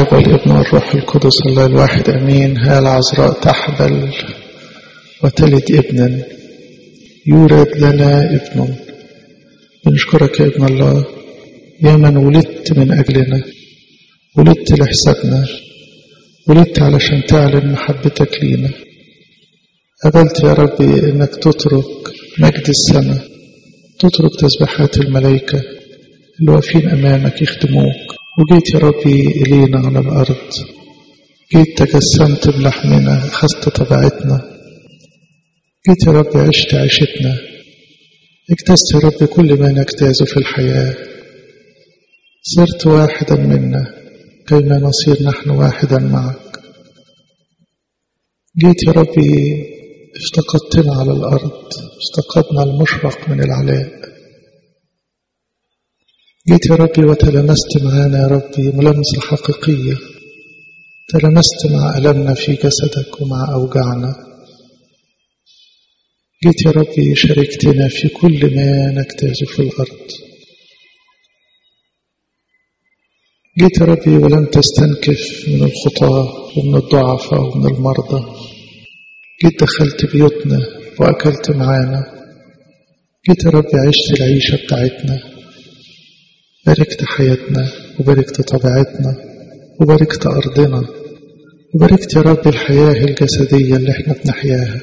الآب والابن والروح القدس الله الواحد أمين. ها العذراء تحبل وتلد ابنا يولد لنا ابن. بنشكرك يا ابن الله يا من ولدت من أجلنا، ولدت لحسابنا، ولدت علشان تعلن محبتك لينا. قبلت يا ربي انك تترك مجد السماء، تترك تسبيحات الملائكة اللي واقفين امامك يخدموك، وجيت يا ربي الينا على الارض، جيت تجسمت بلحمنا، اخذت طبيعتنا، جيت يا ربي عشت عيشتنا، اجتزت يا ربي كل ما نجتازه في الحياة، صرت واحدا منا كيما نصير نحن واحدا معك. جيت يا ربي افتقدتنا على الأرض، افتقدنا المشرق من العلاء. جيت يا ربي وتلمست معانا يا ربي ملامسة حقيقية، تلمست مع ألمنا في جسدك ومع أوجاعنا. جيت يا ربي شاركتنا في كل ما نجتازه في الأرض. جيت يا ربي ولم تستنكف من الخطاة ومن الضعفاء ومن المرضى. جيت دخلت بيوتنا وأكلت معانا. جيت يا ربي عشت العيشة بتاعتنا، باركت حياتنا وباركت طبيعتنا وباركت أرضنا، وباركت يا ربي الحياة الجسدية اللي احنا بنحياها.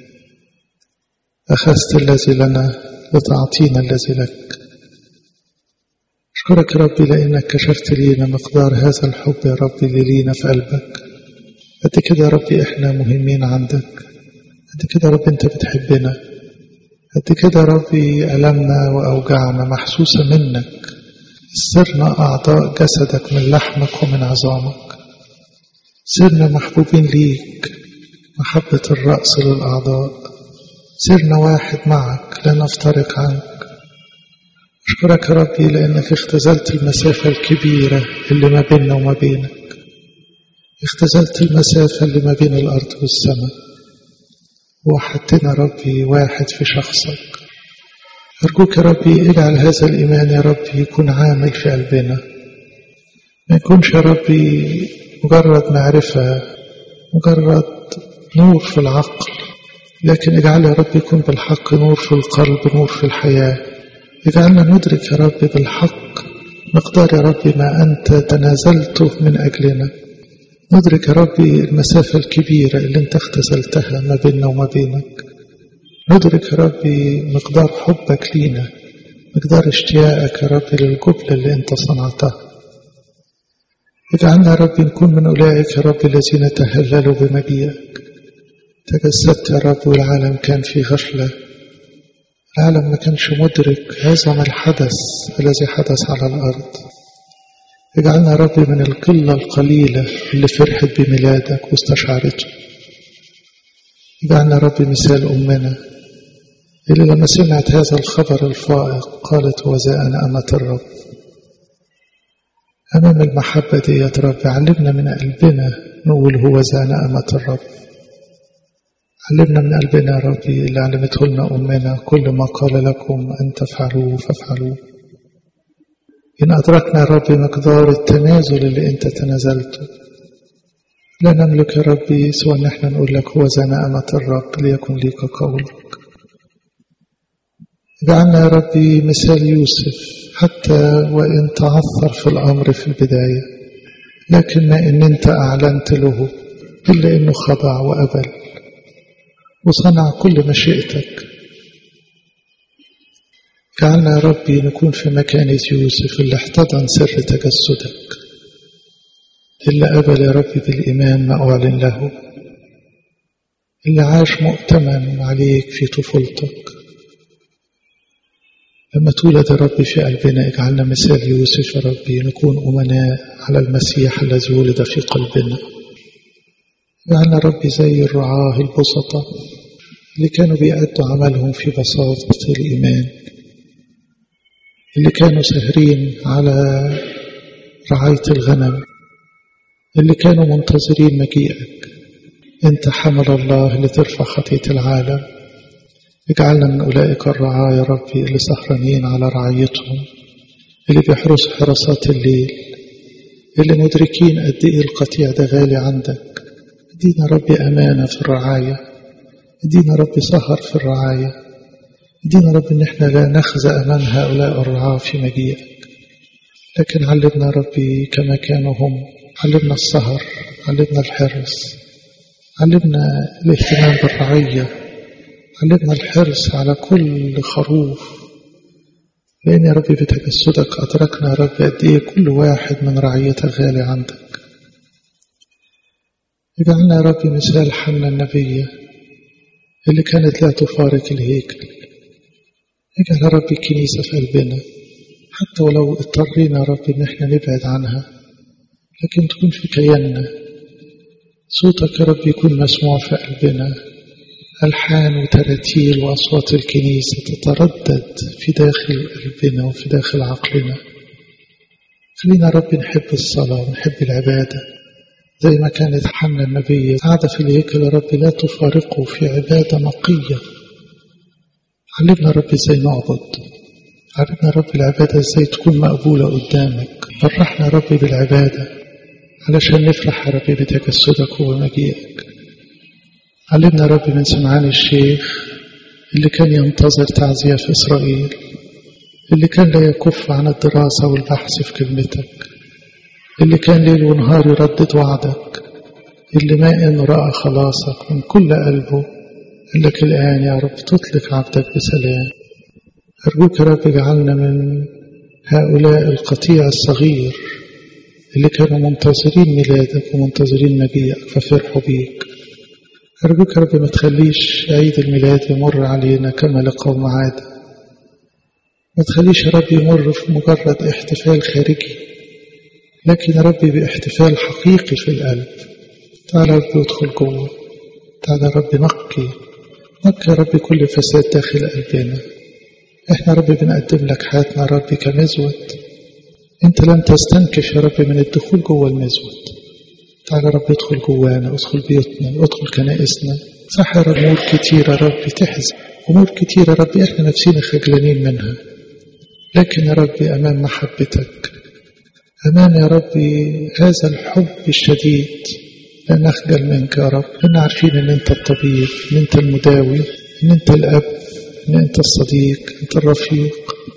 أخذت الذي لنا لتعطينا الذي لك. أشكرك يا ربي لأنك كشفت لينا مقدار هذا الحب يا ربي اللي لينا في قلبك. قد كده يا ربي إحنا مهمين عندك، قد كده يا ربي أنت بتحبنا، قد كده يا ربي ألمنا وأوجعنا محسوسة منك، صرنا أعضاء جسدك من لحمك ومن عظامك، صرنا محبوبين ليك محبة الرأس للأعضاء، صرنا واحد معك لا نفترق عنك. أشكرك يا ربي لأنك اختزلت المسافة الكبيرة اللي ما بيننا وما بينك، اختزلت المسافة اللي ما بين الأرض والسماء، ووحدتنا ربي واحد في شخصك. أرجوك يا ربي اجعل هذا الإيمان يا ربي يكون عامل في قلبنا، ما يكونش يا ربي مجرد معرفة، مجرد نور في العقل، لكن اجعل يا ربي يكون بالحق نور في القلب، نور في الحياة. اجعلنا ندرك يا ربي بالحق مقدار يا ربي ما أنت تنازلته من أجلنا، ندرك يا ربي المسافة الكبيرة اللي أنت اختزلتها ما بيننا وما بينك، ندرك يا ربي مقدار حبك لينا، مقدار اشتياقك يا ربي للجبلة اللي أنت صنعتها. اجعلنا يا ربي نكون من أولئك يا ربي الذين تهللوا بمجيئك. تجسدت يا رب والعالم كان في غفلة، العالم ما كانش مدرك هذا الحدث الذي حدث على الأرض. اجعلنا يا ربي من القلة القليلة اللي فرحت بميلادك واستشعرته. اجعلنا يا ربي مثال أمنا اللي لما سمعت هذا الخبر الفائق قالت وذا أنا أمة الرب. أمام المحبة دي يا رب علمنا من قلبنا نقول هو ذا أنا أمة الرب. علمنا من قلبنا يا ربي اللي علمته لنا أمنا كل ما قال لكم أن تفعلوه فافعلوه. إن أدركنا يا ربي مقدار التنازل اللي أنت تنازلته، لا نملك يا ربي سوى أن احنا نقول لك هو ذا أنا أمة الرب ليكن ليك قولك. اجعلنا يا ربي مثال يوسف حتى وإن تعثر في الأمر في البداية، لكن ما إن أنت أعلنت له إلا إنه خضع وأبل وصنع كل مشيئتك. اجعلنا يا ربي نكون في مكانة يوسف اللي احتضن سر تجسدك، اللي قبل يا ربي بالإيمان ما أعلن له، اللي عاش مؤتمن عليك في طفولتك. لما تولد يا ربي في قلبنا اجعلنا مثال يوسف يا ربي، نكون أمناء على المسيح الذي ولد في قلبنا. اجعلنا يا ربي زي الرعاة البسطة اللي كانوا بيأدوا عملهم في بساطة الإيمان، اللي كانوا سهرين على رعاية الغنم، اللي كانوا منتظرين مجيئك. انت حمل الله اللي ترفع خطية العالم. اجعلنا من أولئك الرعاة يا ربي اللي سهرانين على رعايتهم، اللي بيحرسوا حراسات الليل، اللي مدركين قد إيه القطيع ده غالي عندك. ادينا ربي أمانة في الرعاية، ادينا ربي سهر في الرعاية، ادينا ربي إن احنا لا نخزى أمام هؤلاء الرعاة في مجيئك، لكن علمنا ربي كما كانوا هم، علمنا السهر، علمنا الحرص، علمنا الاهتمام بالرعية، علمنا الحرص على كل خروف، لأن يا ربي بتجسدك أدركنا يا رب قد إيه كل واحد من رعيتك غالي عندك. اجعلنا يا ربي مثال حنا النبية اللي كانت لا تفارق الهيكل. اجعل يا ربي الكنيسة في قلبنا، حتى ولو اضطرينا يا ربي إن احنا نبعد عنها، لكن تكون في كياننا. صوتك يا رب يكون مسموع في قلبنا، ألحان وتراتيل وأصوات الكنيسة تتردد في داخل قلبنا وفي داخل عقلنا. خلينا يا رب نحب الصلاة ونحب العبادة زي ما كانت حنا النبية قاعدة في الهيكل يا رب لا تفارقه في عبادة نقية. علمنا يا رب ازاي نعبد، علمنا يا رب العبادة ازاي تكون مقبولة قدامك. فرحنا يا رب بالعبادة علشان نفرح يا رب بتجسدك ومجيئك. علمنا يا رب من سمعان الشيخ اللي كان ينتظر تعزية في إسرائيل، اللي كان لا يكف عن الدراسة والبحث في كلمتك، اللي كان ليل ونهار يردد وعدك، اللي ما إن رأى خلاصك من كل قلبه قال لك الآن يا رب تطلق عبدك بسلام. أرجوك يا رب اجعلنا من هؤلاء القطيع الصغير اللي كانوا منتظرين ميلادك ومنتظرين مجيئك ففرحوا بيك. أرجوك يا رب ما تخليش عيد الميلاد يمر علينا كما لقوم عادة، ما تخليش يا رب يمر في مجرد احتفال خارجي، لكن يا رب باحتفال حقيقي في القلب. تعالى يا رب ادخل جوه، تعالى يا رب نقي يا رب كل فساد داخل قلبنا. احنا يا رب بنقدم لك حياتنا يا رب كمزود، انت لم تستنكف يا رب من الدخول جوه المزود. تعالى يا رب ادخل جوانا، ادخل بيوتنا، ادخل كنائسنا. صح يا رب امور كتيرة يا رب تحزن، امور كتيرة يا رب احنا نفسينا خجلانين منها، لكن يا رب امام محبتك، امام يا رب هذا الحب الشديد لا نخجل منك يا رب. لأننا عارفين ان انت الطبيب، ان انت المداوي، ان انت الاب، ان انت الصديق، انت الرفيق،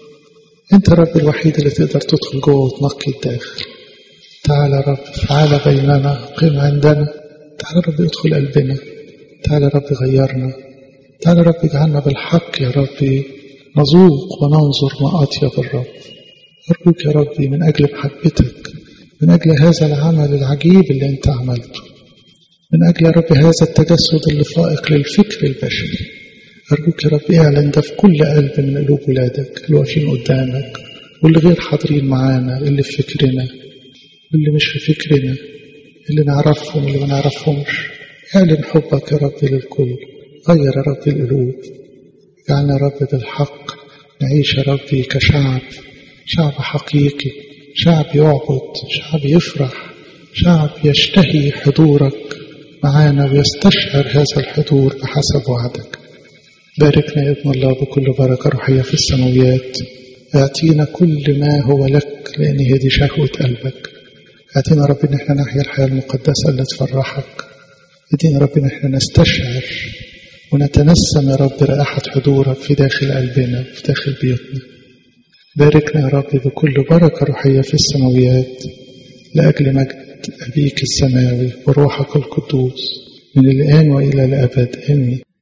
انت الرب الوحيد اللي تقدر تدخل جوه وتنقي الداخل. تعالى يا رب تعالى بيننا، قم عندنا. تعالى يا رب ادخل قلبنا، تعالى يا رب غيرنا، تعالى يا رب اجعلنا بالحق يا رب نذوق وننظر ما أطيب الرب. أرجوك يا رب من أجل محبتك، من أجل هذا العمل العجيب اللي انت عملته، من أجل يا رب هذا التجسد اللي فائق للفكر البشري، أرجوك يا رب اعلن ده في كل قلب من قلوب ولادك اللي واقفين قدامك واللي غير حاضرين معانا، اللي في فكرنا واللي مش في فكرنا، اللي نعرفهم واللي ما نعرفهمش. اعلن حبك يا رب للكل، غير يا رب القلوب، اجعلنا يا رب بالحق نعيش يا رب كشعب، شعب حقيقي، شعب يعبد، شعب يفرح، شعب يشتهي حضورك معانا ويستشعر هذا الحضور بحسب وعدك. باركنا يا ابن الله بكل بركة روحية في السماويات، اعطينا كل ما هو لك لأن هي دي شهوة قلبك. اعطينا رب ان احنا نحيا الحياة المقدسة اللي تفرحك. ادينا رب ان احنا نستشعر ونتنسم يا رب رائحة حضورك في داخل قلبنا وفي داخل بيوتنا. باركنا يا رب بكل بركة روحية في السماويات لأجل مجد أبيك السماوي وروحك القدوس من الآن وإلى الأبد. آمين.